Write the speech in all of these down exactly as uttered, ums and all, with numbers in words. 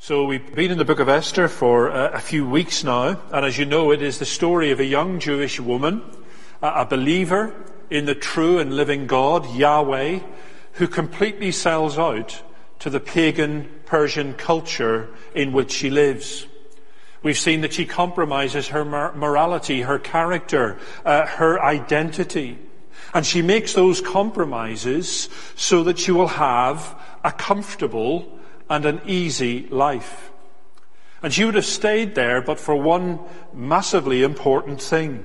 So we've been in the book of Esther for uh, a few weeks now, and as you know, it is the story of a young Jewish woman, uh, a believer in the true and living God, Yahweh, who completely sells out to the pagan Persian culture in which she lives. We've seen that she compromises her mor- morality, her character, uh, her identity, and she makes those compromises so that she will have a comfortable and an easy life. And she would have stayed there but for one massively important thing.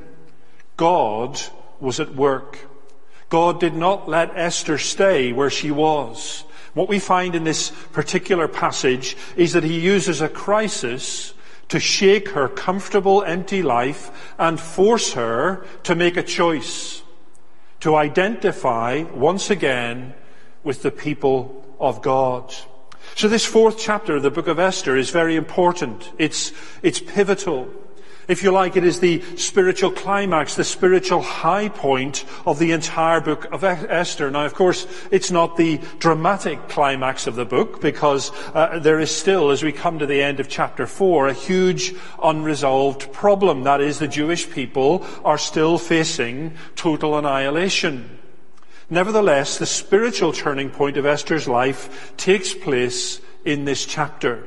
God was at work. God did not let Esther stay where she was. What we find in this particular passage is that he uses a crisis to shake her comfortable, empty life and force her to make a choice, to identify once again with the people of God. So this fourth chapter of the book of Esther is very important. It's, it's pivotal. If you like, it is the spiritual climax, the spiritual high point of the entire book of Esther. Now, of course, it's not the dramatic climax of the book, because uh, there is still, as we come to the end of chapter four, a huge unresolved problem. That is, the Jewish people are still facing total annihilation. Nevertheless, the spiritual turning point of Esther's life takes place in this chapter.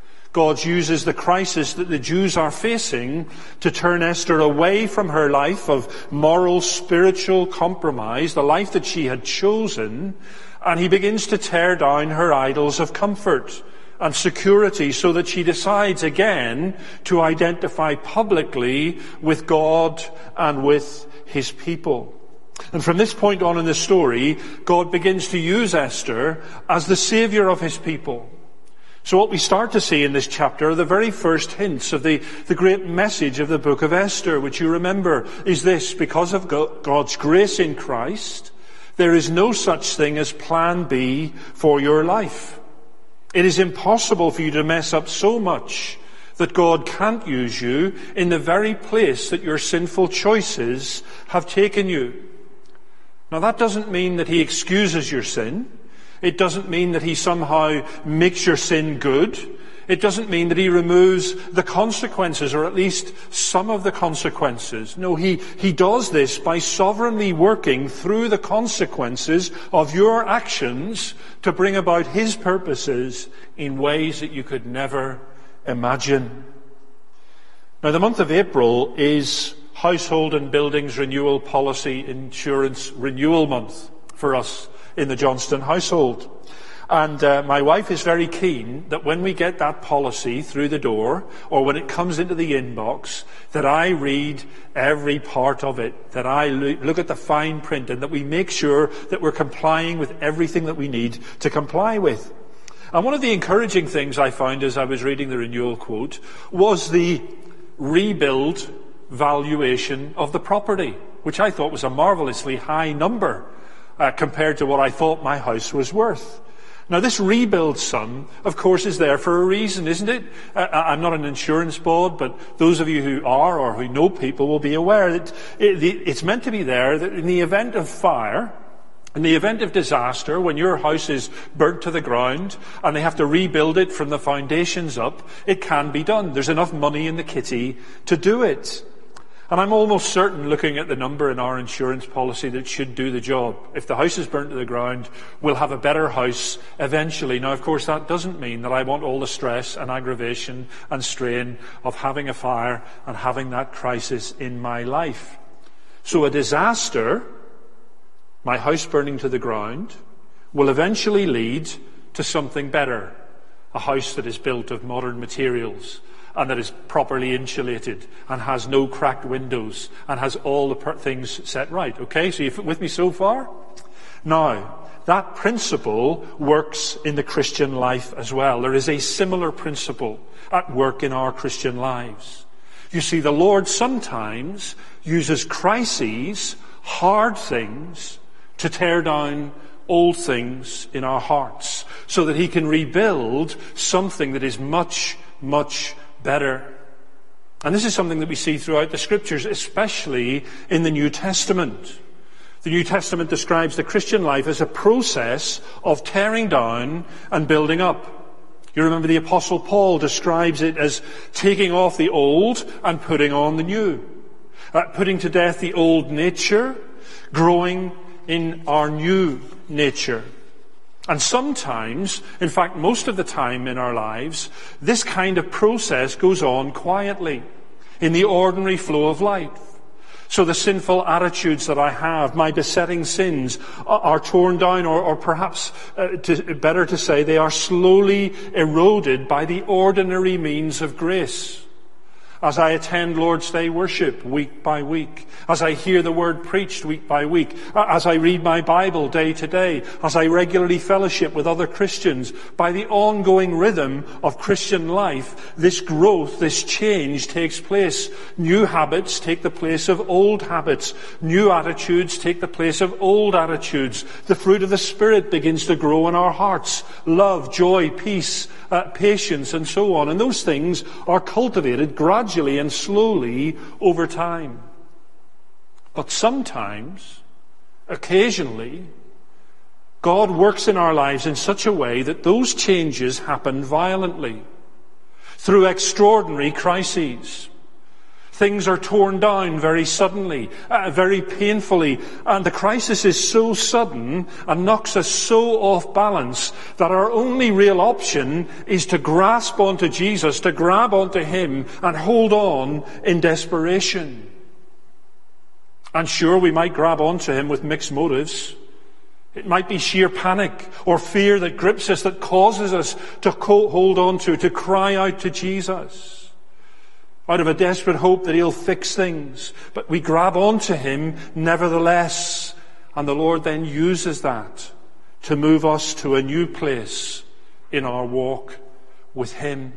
God uses the crisis that the Jews are facing to turn Esther away from her life of moral, spiritual compromise, the life that she had chosen, and he begins to tear down her idols of comfort and security so that she decides again to identify publicly with God and with his people. And from this point on in the story, God begins to use Esther as the savior of his people. So what we start to see in this chapter are the very first hints of the, the great message of the book of Esther, which you remember is this: because of God's grace in Christ, there is no such thing as plan B for your life. It is impossible for you to mess up so much that God can't use you in the very place that your sinful choices have taken you. Now, that doesn't mean that he excuses your sin. It doesn't mean that he somehow makes your sin good. It doesn't mean that he removes the consequences, or at least some of the consequences. No, he, he does this by sovereignly working through the consequences of your actions to bring about his purposes in ways that you could never imagine. Now, the month of April is Household and Buildings Renewal Policy Insurance Renewal Month for us in the Johnston household. And uh, my wife is very keen that when we get that policy through the door, or when it comes into the inbox, that I read every part of it, that I lo- look at the fine print, and that we make sure that we're complying with everything that we need to comply with. And one of the encouraging things I found as I was reading the renewal quote was the rebuild valuation of the property, which I thought was a marvellously high number uh, compared to what I thought my house was worth. Now, this rebuild sum, of course, is there for a reason, isn't it? Uh, I'm not an insurance bod, but those of you who are or who know people will be aware that it, it's meant to be there that in the event of fire, in the event of disaster, when your house is burnt to the ground and they have to rebuild it from the foundations up, it can be done. There's enough money in the kitty to do it. And I'm almost certain, looking at the number in our insurance policy, that it should do the job. If the house is burnt to the ground, we'll have a better house eventually. Now, of course, that doesn't mean that I want all the stress and aggravation and strain of having a fire and having that crisis in my life. So a disaster, my house burning to the ground, will eventually lead to something better. A house that is built of modern materials, and that is properly insulated, and has no cracked windows, and has all the per- things set right. Okay, so you're with me so far? Now, that principle works in the Christian life as well. There is a similar principle at work in our Christian lives. You see, the Lord sometimes uses crises, hard things, to tear down old things in our hearts, so that he can rebuild something that is much, much better. And this is something that we see throughout the Scriptures, especially in the New Testament. The New Testament describes the Christian life as a process of tearing down and building up. You remember the Apostle Paul describes it as taking off the old and putting on the new. Uh, putting to death the old nature, growing in our new nature. And sometimes, in fact most of the time in our lives, this kind of process goes on quietly, in the ordinary flow of life. So the sinful attitudes that I have, my besetting sins, are torn down, or, or perhaps uh, to, better to say, they are slowly eroded by the ordinary means of grace. As I attend Lord's Day worship week by week, as I hear the word preached week by week, as I read my Bible day to day, as I regularly fellowship with other Christians, by the ongoing rhythm of Christian life, this growth, this change takes place. New habits take the place of old habits. New attitudes take the place of old attitudes. The fruit of the Spirit begins to grow in our hearts. Love, joy, peace, uh, patience, and so on. And those things are cultivated gradually and slowly over time. But sometimes, occasionally, God works in our lives in such a way that those changes happen violently, through extraordinary crises. Things are torn down very suddenly, uh, very painfully, and the crisis is so sudden and knocks us so off balance that our only real option is to grasp onto Jesus, to grab onto Him and hold on in desperation. And sure, we might grab onto Him with mixed motives. It might be sheer panic or fear that grips us, that causes us to hold on to, to cry out to Jesus, out of a desperate hope that He'll fix things. But we grab onto Him nevertheless. And the Lord then uses that to move us to a new place in our walk with Him.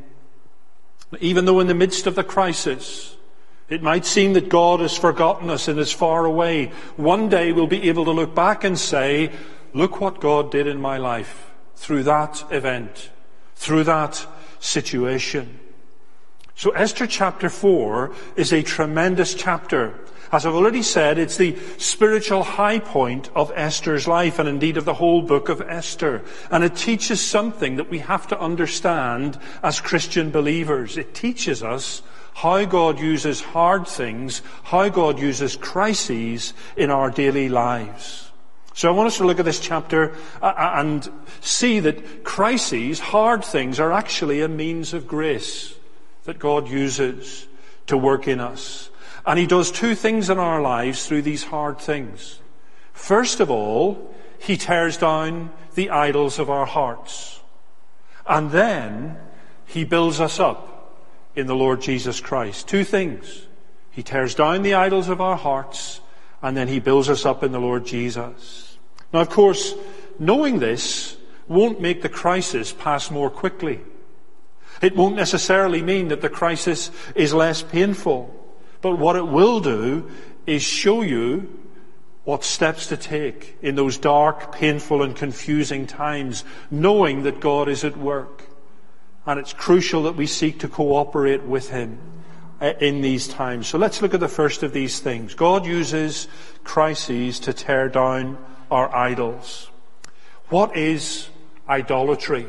Even though in the midst of the crisis, it might seem that God has forgotten us and is far away, one day we'll be able to look back and say, look what God did in my life through that event, through that situation. So Esther chapter four is a tremendous chapter. As I've already said, it's the spiritual high point of Esther's life, and indeed of the whole book of Esther. And it teaches something that we have to understand as Christian believers. It teaches us how God uses hard things, how God uses crises in our daily lives. So I want us to look at this chapter and see that crises, hard things, are actually a means of grace that God uses to work in us. And He does two things in our lives through these hard things. First of all, He tears down the idols of our hearts. And then He builds us up in the Lord Jesus Christ. Two things. He tears down the idols of our hearts, and then He builds us up in the Lord Jesus. Now, of course, knowing this won't make the crisis pass more quickly. It won't necessarily mean that the crisis is less painful. But what it will do is show you what steps to take in those dark, painful and confusing times, knowing that God is at work. And it's crucial that we seek to cooperate with Him in these times. So let's look at the first of these things. God uses crises to tear down our idols. What is idolatry?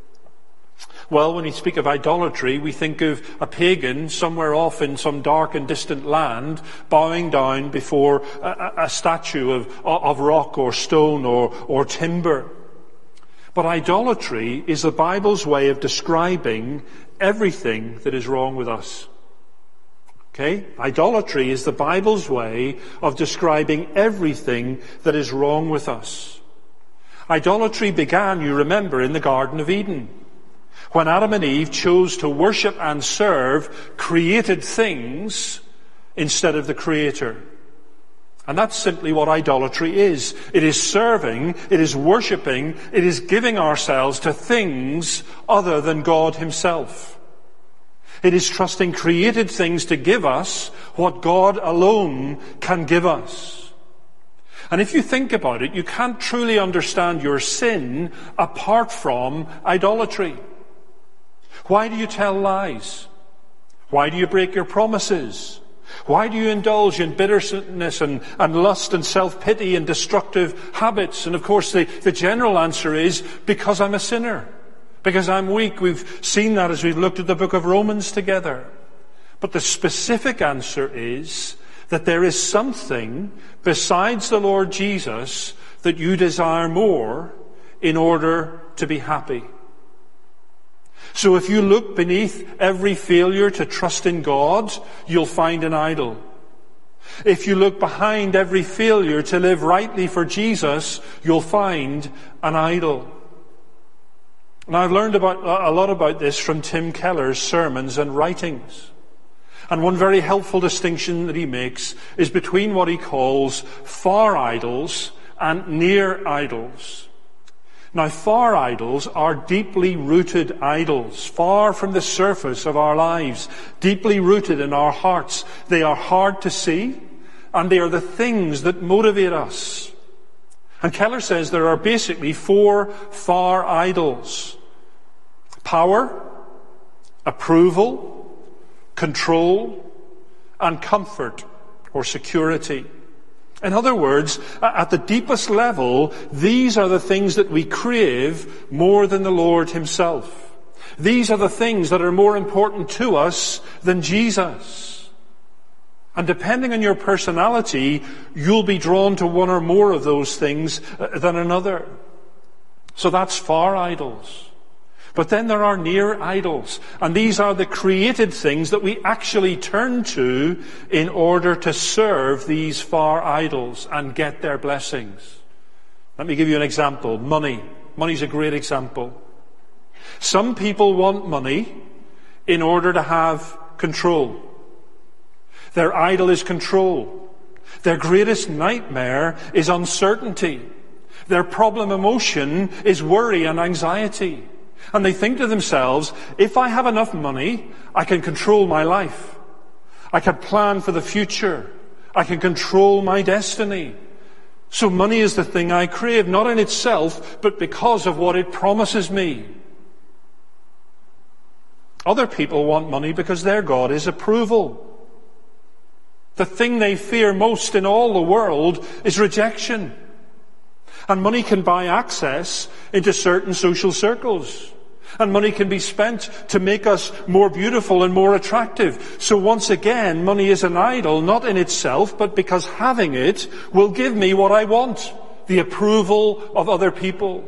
Well, when we speak of idolatry, we think of a pagan somewhere off in some dark and distant land bowing down before a, a statue of, of rock or stone or, or timber. But idolatry is the Bible's way of describing everything that is wrong with us. Okay? Idolatry is the Bible's way of describing everything that is wrong with us. Idolatry began, you remember, in the Garden of Eden, when Adam and Eve chose to worship and serve created things instead of the Creator. And that's simply what idolatry is. It is serving, it is worshipping, it is giving ourselves to things other than God Himself. It is trusting created things to give us what God alone can give us. And if you think about it, you can't truly understand your sin apart from idolatry. Why do you tell lies? Why do you break your promises? Why do you indulge in bitterness and, and lust and self-pity and destructive habits? And of course the, the general answer is, because I'm a sinner. Because I'm weak. We've seen that as we've looked at the book of Romans together. But the specific answer is that there is something besides the Lord Jesus that you desire more in order to be happy. So if you look beneath every failure to trust in God, you'll find an idol. If you look behind every failure to live rightly for Jesus, you'll find an idol. And I've learned about, a lot about this from Tim Keller's sermons and writings. And one very helpful distinction that he makes is between what he calls far idols and near idols. Now, far idols are deeply rooted idols, far from the surface of our lives, deeply rooted in our hearts. They are hard to see, and they are the things that motivate us. And Keller says there are basically four far idols: power, approval, control, and comfort or security. In other words, at the deepest level, these are the things that we crave more than the Lord himself. These are the things that are more important to us than Jesus. And depending on your personality, you'll be drawn to one or more of those things than another. So that's far idols. But then there are near idols, and these are the created things that we actually turn to in order to serve these far idols and get their blessings. Let me give you an example. Money. Money's a great example. Some people want money in order to have control. Their idol is control. Their greatest nightmare is uncertainty. Their problem emotion is worry and anxiety. And they think to themselves, if I have enough money, I can control my life. I can plan for the future. I can control my destiny. So money is the thing I crave, not in itself, but because of what it promises me. Other people want money because their God is approval. The thing they fear most in all the world is rejection. And money can buy access into certain social circles. And money can be spent to make us more beautiful and more attractive. So once again, money is an idol, not in itself, but because having it will give me what I want, the approval of other people.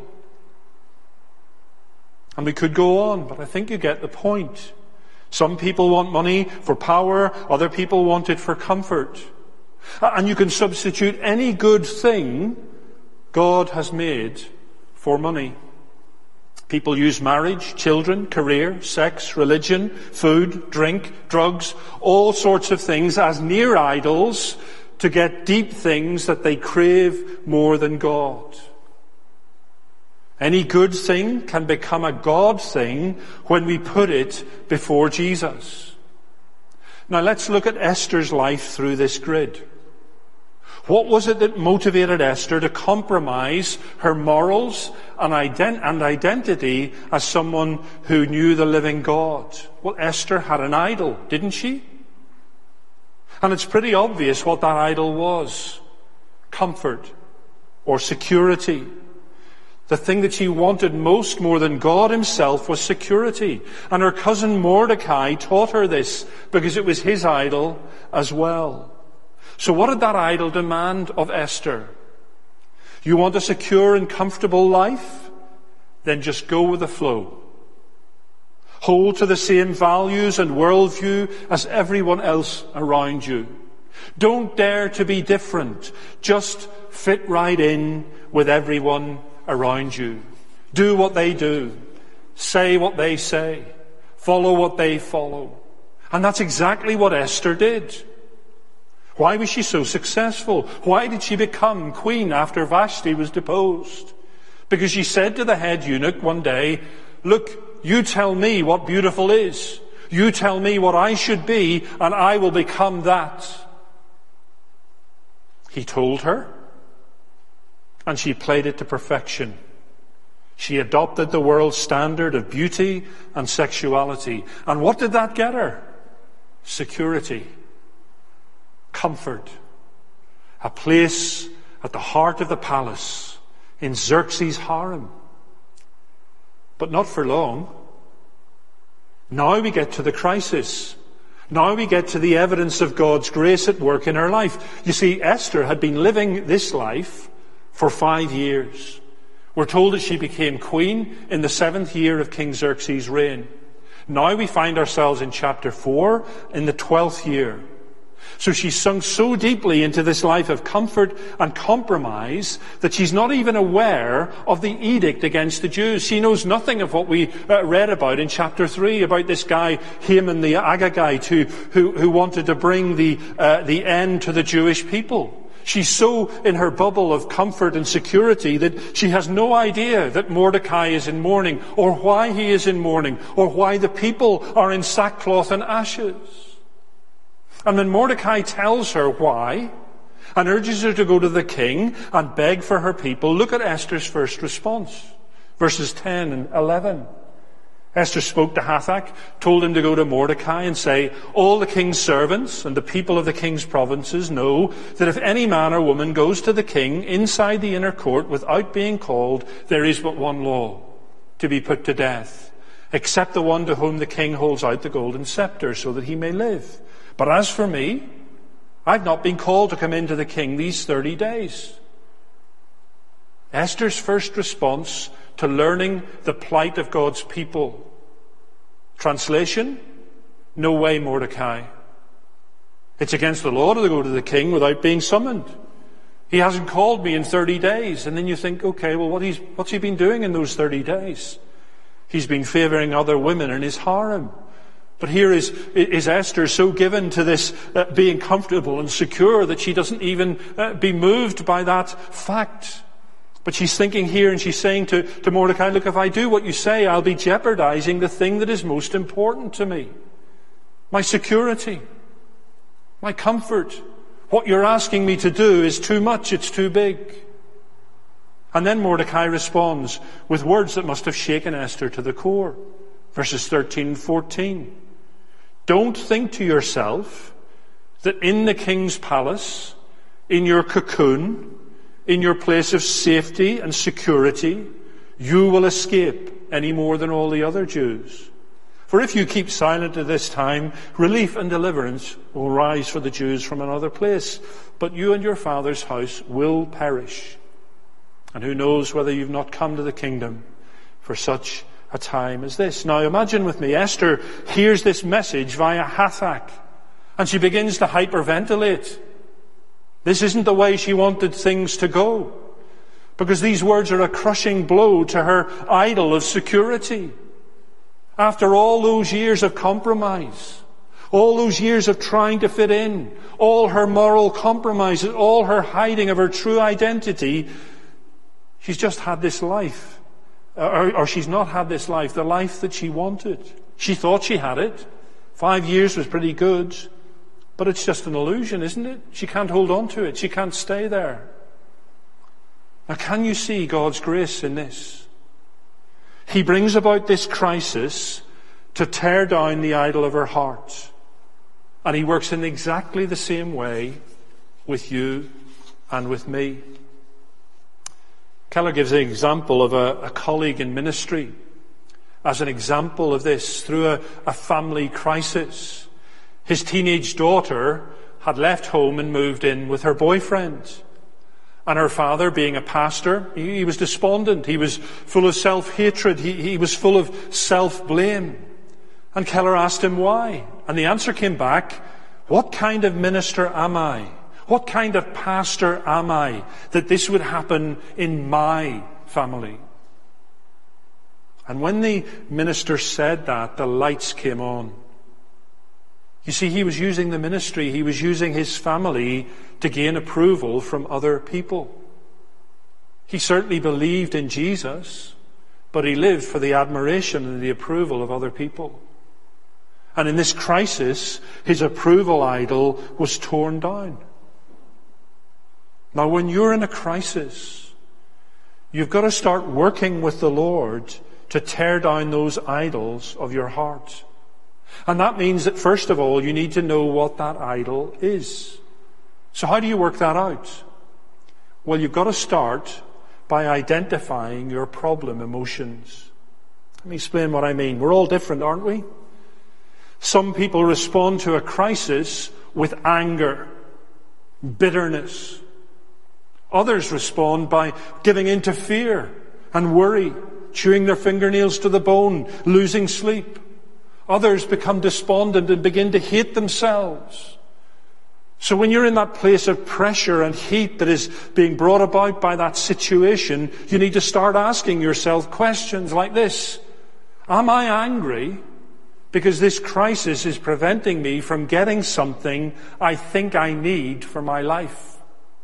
And we could go on, but I think you get the point. Some people want money for power, other people want it for comfort. And you can substitute any good thing God has made for money. People use marriage, children, career, sex, religion, food, drink, drugs, all sorts of things as near idols to get deep things that they crave more than God. Any good thing can become a God thing when we put it before Jesus. Now let's look at Esther's life through this grid. What was it that motivated Esther to compromise her morals and, ident- and identity as someone who knew the living God? Well, Esther had an idol, didn't she? And it's pretty obvious what that idol was. Comfort or security. The thing that she wanted most more than God himself was security. And her cousin Mordecai taught her this because it was his idol as well. So what did that idol demand of Esther? You want a secure and comfortable life? Then just go with the flow. Hold to the same values and worldview as everyone else around you. Don't dare to be different. Just fit right in with everyone around you. Do what they do. Say what they say. Follow what they follow. And that's exactly what Esther did. Why was she so successful? Why did she become queen after Vashti was deposed? Because she said to the head eunuch one day, look, you tell me what beautiful is. You tell me what I should be, and I will become that. He told her, and she played it to perfection. She adopted the world's standard of beauty and sexuality. And what did that get her? Security. Comfort. A place at the heart of the palace in Xerxes' harem. But not for long. Now we get to the crisis. Now we get to the evidence of God's grace at work in her life. You see, Esther had been living this life for five years. We're told that she became queen in the seventh year of King Xerxes' reign. Now we find ourselves in chapter four, in the twelfth year. So she's sunk so deeply into this life of comfort and compromise that she's not even aware of the edict against the Jews. She knows nothing of what we uh, read about in chapter three, about this guy, Haman the Agagite, who, who, who wanted to bring the, uh, the end to the Jewish people. She's so in her bubble of comfort and security that she has no idea that Mordecai is in mourning, or why he is in mourning, or why the people are in sackcloth and ashes. And when Mordecai tells her why, and urges her to go to the king and beg for her people, look at Esther's first response. Verses ten and eleven. Esther spoke to Hathach, told him to go to Mordecai and say, all the king's servants and the people of the king's provinces know that if any man or woman goes to the king inside the inner court without being called, there is but one law, to be put to death, except the one to whom the king holds out the golden scepter so that he may live. But as for me, I've not been called to come into the king these thirty days. Esther's first response to learning the plight of God's people. Translation, no way, Mordecai. It's against the law to go to the king without being summoned. He hasn't called me in thirty days. And then you think, okay, well, what he's, what's he been doing in those thirty days? He's been favouring other women in his harem. But here is, is Esther so given to this uh, being comfortable and secure that she doesn't even uh, be moved by that fact. But she's thinking here and she's saying to, to Mordecai, look, if I do what you say, I'll be jeopardizing the thing that is most important to me. My security. My comfort. What you're asking me to do is too much, it's too big. And then Mordecai responds with words that must have shaken Esther to the core. Verses thirteen and fourteen. Don't think to yourself that in the king's palace, in your cocoon, in your place of safety and security, you will escape any more than all the other Jews. For if you keep silent at this time, relief and deliverance will rise for the Jews from another place. But you and your father's house will perish. And who knows whether you've not come to the kingdom for such a time as this. Now imagine with me, Esther hears this message via Hathach, and she begins to hyperventilate. This isn't the way she wanted things to go, because these words are a crushing blow to her idol of security. After all those years of compromise, all those years of trying to fit in, all her moral compromises, all her hiding of her true identity, she's just had this life. Or, or she's not had this life, the life that she wanted. She thought she had it. Five years was pretty good. But it's just an illusion, isn't it? She can't hold on to it. She can't stay there. Now, can you see God's grace in this? He brings about this crisis to tear down the idol of her heart. And he works in exactly the same way with you and with me. Keller gives an example of a, a colleague in ministry as an example of this through a, a family crisis. His teenage daughter had left home and moved in with her boyfriend. And her father, being a pastor, he, he was despondent. He was full of self-hatred. He, he was full of self-blame. And Keller asked him why. And the answer came back, what kind of minister am I? What kind of pastor am I that this would happen in my family? And when the minister said that, the lights came on. You see, he was using the ministry, he was using his family to gain approval from other people. He certainly believed in Jesus, but he lived for the admiration and the approval of other people. And in this crisis, his approval idol was torn down. Now, when you're in a crisis, you've got to start working with the Lord to tear down those idols of your heart. And that means that, first of all, you need to know what that idol is. So how do you work that out? Well, you've got to start by identifying your problem emotions. Let me explain what I mean. We're all different, aren't we? Some people respond to a crisis with anger, bitterness. Others respond by giving in to fear and worry, chewing their fingernails to the bone, losing sleep. Others become despondent and begin to hate themselves. So when you're in that place of pressure and heat that is being brought about by that situation, you need to start asking yourself questions like this. Am I angry because this crisis is preventing me from getting something I think I need for my life?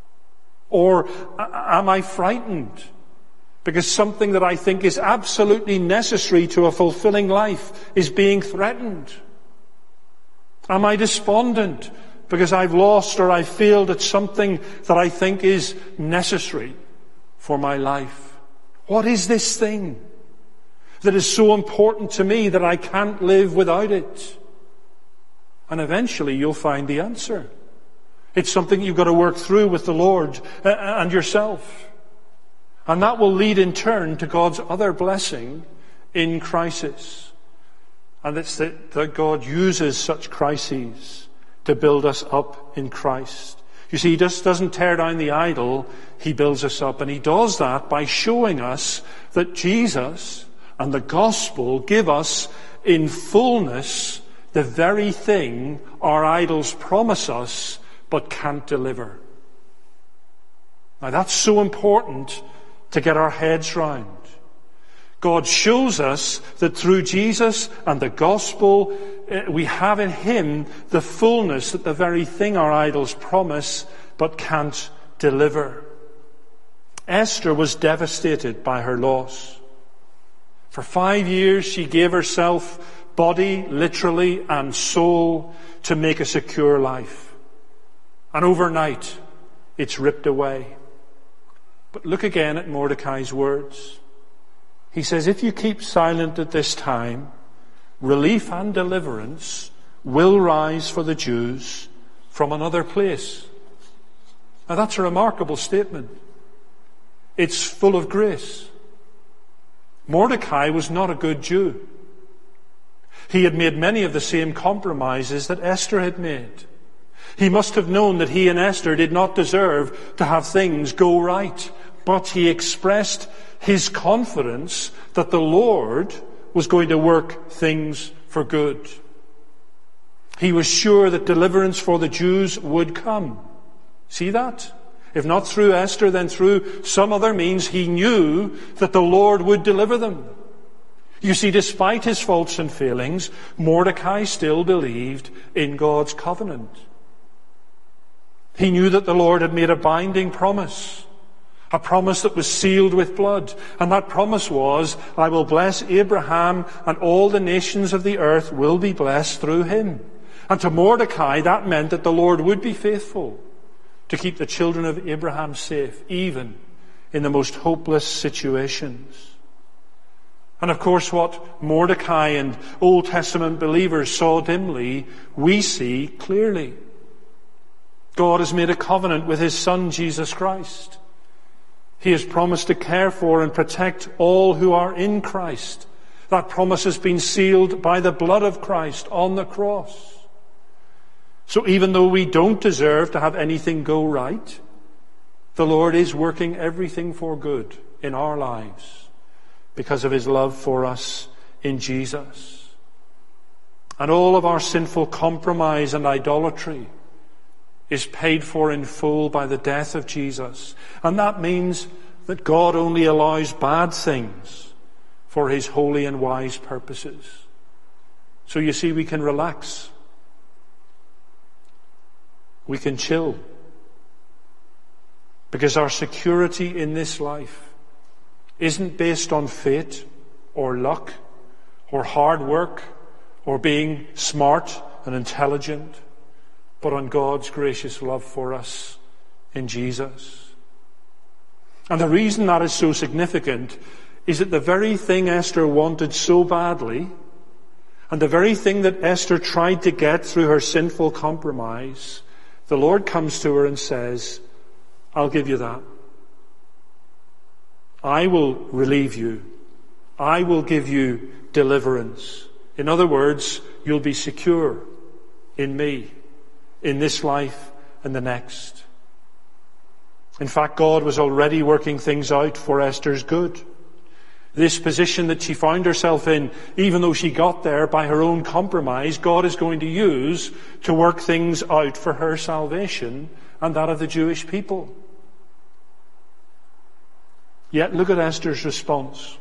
Or am I frightened because something that I think is absolutely necessary to a fulfilling life is being threatened? Am I despondent because I've lost or I've failed at something that I think is necessary for my life? What is this thing that is so important to me that I can't live without it? And eventually you'll find the answer. It's something you've got to work through with the Lord and yourself. And that will lead in turn to God's other blessing in crisis. And it's that, that God uses such crises to build us up in Christ. You see, He just doesn't tear down the idol, He builds us up. And He does that by showing us that Jesus and the gospel give us in fullness the very thing our idols promise us but can't deliver. Now that's so important to get our heads round. God shows us that through Jesus and the gospel, we have in Him the fullness that the very thing our idols promise but can't deliver. Esther was devastated by her loss. For five years she gave herself, body, literally, and soul, to make a secure life. And overnight, it's ripped away. But look again at Mordecai's words. He says, if you keep silent at this time, relief and deliverance will rise for the Jews from another place. Now that's a remarkable statement. It's full of grace. Mordecai was not a good Jew. He had made many of the same compromises that Esther had made. He must have known that he and Esther did not deserve to have things go right, but he expressed his confidence that the Lord was going to work things for good. He was sure that deliverance for the Jews would come. See that? If not through Esther, then through some other means, he knew that the Lord would deliver them. You see, despite his faults and failings, Mordecai still believed in God's covenant. He knew that the Lord had made a binding promise, a promise that was sealed with blood. And that promise was, I will bless Abraham, and all the nations of the earth will be blessed through him. And to Mordecai, that meant that the Lord would be faithful to keep the children of Abraham safe, even in the most hopeless situations. And of course, what Mordecai and Old Testament believers saw dimly, we see clearly. God has made a covenant with His Son, Jesus Christ. He has promised to care for and protect all who are in Christ. That promise has been sealed by the blood of Christ on the cross. So even though we don't deserve to have anything go right, the Lord is working everything for good in our lives because of His love for us in Jesus. And all of our sinful compromise and idolatry is paid for in full by the death of Jesus. And that means that God only allows bad things for His holy and wise purposes. So you see, we can relax. We can chill. Because our security in this life isn't based on fate or luck or hard work or being smart and intelligent, but on God's gracious love for us in Jesus. And the reason that is so significant is that the very thing Esther wanted so badly, and the very thing that Esther tried to get through her sinful compromise, the Lord comes to her and says, I'll give you that. I will relieve you I will give you deliverance. In other words, you'll be secure in me, in this life and the next. In fact, God was already working things out for Esther's good. This position that she found herself in, even though she got there by her own compromise, God is going to use to work things out for her salvation and that of the Jewish people. Yet look at Esther's response.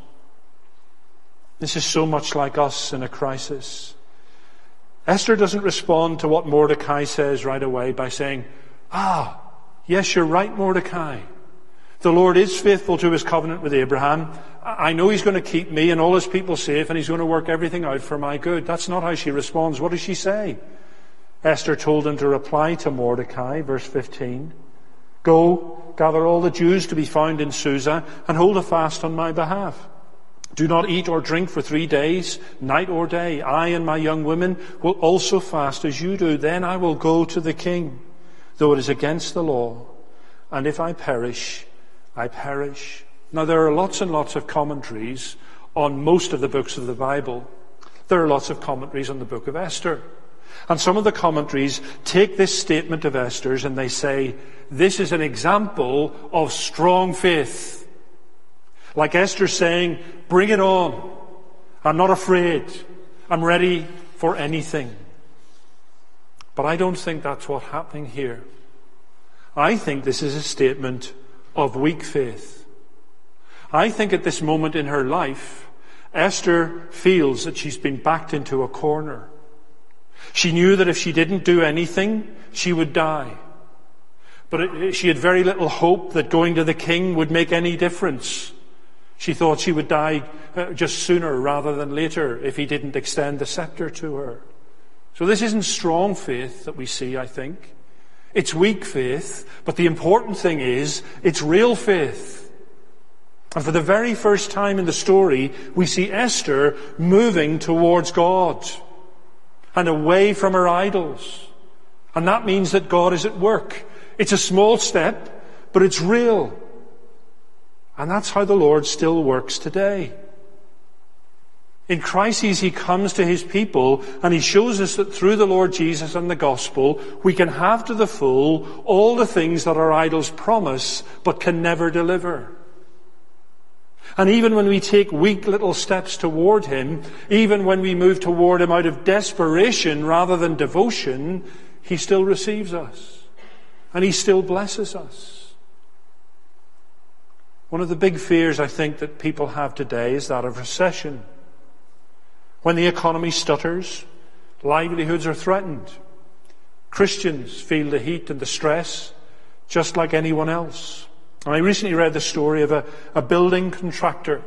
This is so much like us in a crisis. Esther doesn't respond to what Mordecai says right away by saying, ah, yes, you're right, Mordecai. The Lord is faithful to his covenant with Abraham. I know he's going to keep me and all his people safe, and he's going to work everything out for my good. That's not how she responds. What does she say? Esther told him to reply to Mordecai, verse fifteen. Go, gather all the Jews to be found in Susa, and hold a fast on my behalf. Do not eat or drink for three days, night or day. I and my young women will also fast as you do. Then I will go to the king, though it is against the law. And if I perish, I perish. Now, there are lots and lots of commentaries on most of the books of the Bible. There are lots of commentaries on the book of Esther. And some of the commentaries take this statement of Esther's and they say, this is an example of strong faith. Like Esther saying, bring it on. I'm not afraid. I'm ready for anything. But I don't think that's what's happening here. I think this is a statement of weak faith. I think at this moment in her life, Esther feels that she's been backed into a corner. She knew that if she didn't do anything, she would die. But it, she had very little hope that going to the king would make any difference. She thought she would die uh, just sooner rather than later if he didn't extend the scepter to her. So this isn't strong faith that we see, I think. It's weak faith, but the important thing is, it's real faith. And for the very first time in the story, we see Esther moving towards God and away from her idols. And that means that God is at work. It's a small step, but it's real. And that's how the Lord still works today. In crises, he comes to his people and he shows us that through the Lord Jesus and the gospel, we can have to the full all the things that our idols promise but can never deliver. And even when we take weak little steps toward him, even when we move toward him out of desperation rather than devotion, he still receives us. And he still blesses us. One of the big fears I think that people have today is that of recession. When the economy stutters, livelihoods are threatened. Christians feel the heat and the stress just like anyone else. And I recently read the story of a, a building contractor.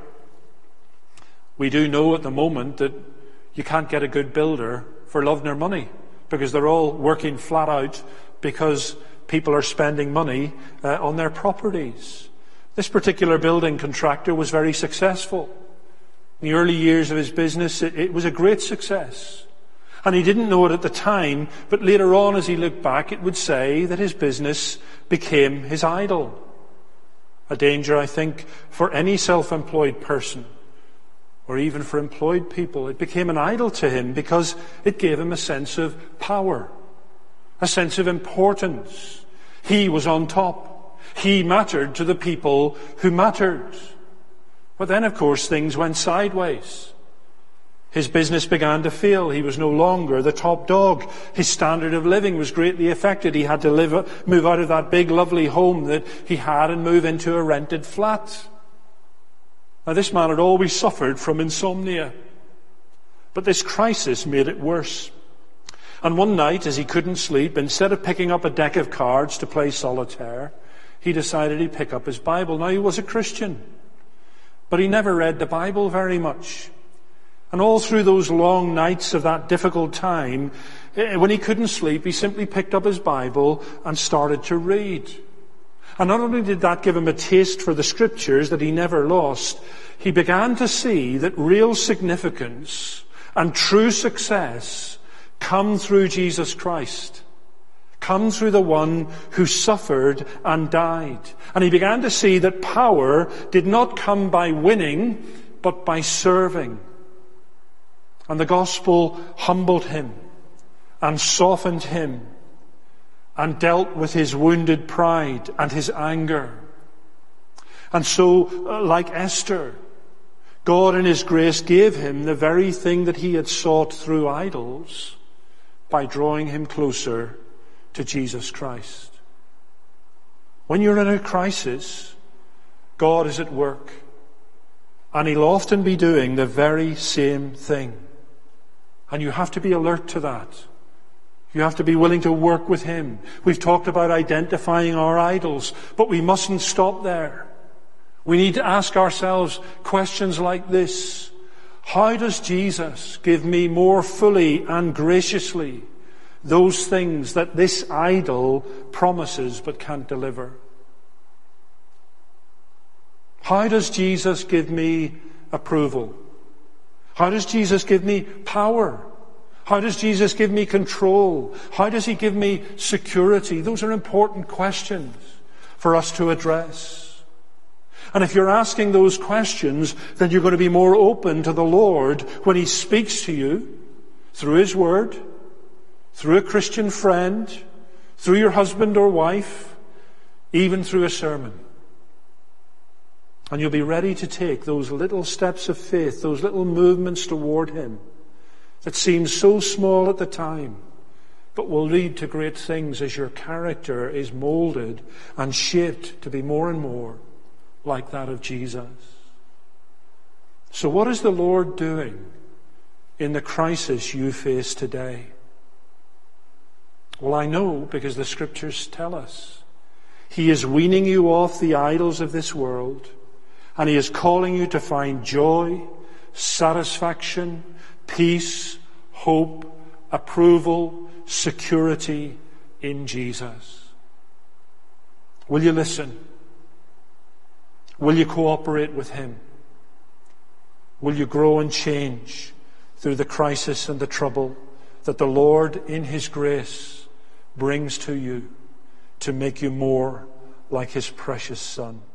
We do know at the moment that you can't get a good builder for love nor money because they're all working flat out because people are spending money uh, on their properties. This particular building contractor was very successful. In the early years of his business, it, it was a great success. And he didn't know it at the time, but later on as he looked back, it would say that his business became his idol. A danger, I think, for any self-employed person, or even for employed people. It became an idol to him because it gave him a sense of power, a sense of importance. He was on top. He mattered to the people who mattered. But then, of course, things went sideways. His business began to fail. He was no longer the top dog. His standard of living was greatly affected. He had to live, move out of that big, lovely home that he had and move into a rented flat. Now, this man had always suffered from insomnia. But this crisis made it worse. And one night, as he couldn't sleep, instead of picking up a deck of cards to play solitaire, he decided he'd pick up his Bible. Now, he was a Christian, but he never read the Bible very much. And all through those long nights of that difficult time, when he couldn't sleep, he simply picked up his Bible and started to read. And not only did that give him a taste for the Scriptures that he never lost, he began to see that real significance and true success come through Jesus Christ, come through the one who suffered and died. And he began to see that power did not come by winning, but by serving. And the gospel humbled him and softened him and dealt with his wounded pride and his anger. And so, like Esther, God in his grace gave him the very thing that he had sought through idols by drawing him closer to Jesus Christ. When you're in a crisis, God is at work, and he'll often be doing the very same thing. And you have to be alert to that. You have to be willing to work with him. We've talked about identifying our idols, but we mustn't stop there. We need to ask ourselves questions like this. How does Jesus give me more fully and graciously those things that this idol promises but can't deliver? How does Jesus give me approval? How does Jesus give me power? How does Jesus give me control? How does he give me security? Those are important questions for us to address. And if you're asking those questions, then you're going to be more open to the Lord when he speaks to you through his word, through a Christian friend, through your husband or wife, even through a sermon. And you'll be ready to take those little steps of faith, those little movements toward him that seem so small at the time, but will lead to great things as your character is molded and shaped to be more and more like that of Jesus. So what is the Lord doing in the crisis you face today? Well, I know, because the scriptures tell us. He is weaning you off the idols of this world, and he is calling you to find joy, satisfaction, peace, hope, approval, security in Jesus. Will you listen? Will you cooperate with him? Will you grow and change through the crisis and the trouble that the Lord in his grace brings to you to make you more like his precious Son?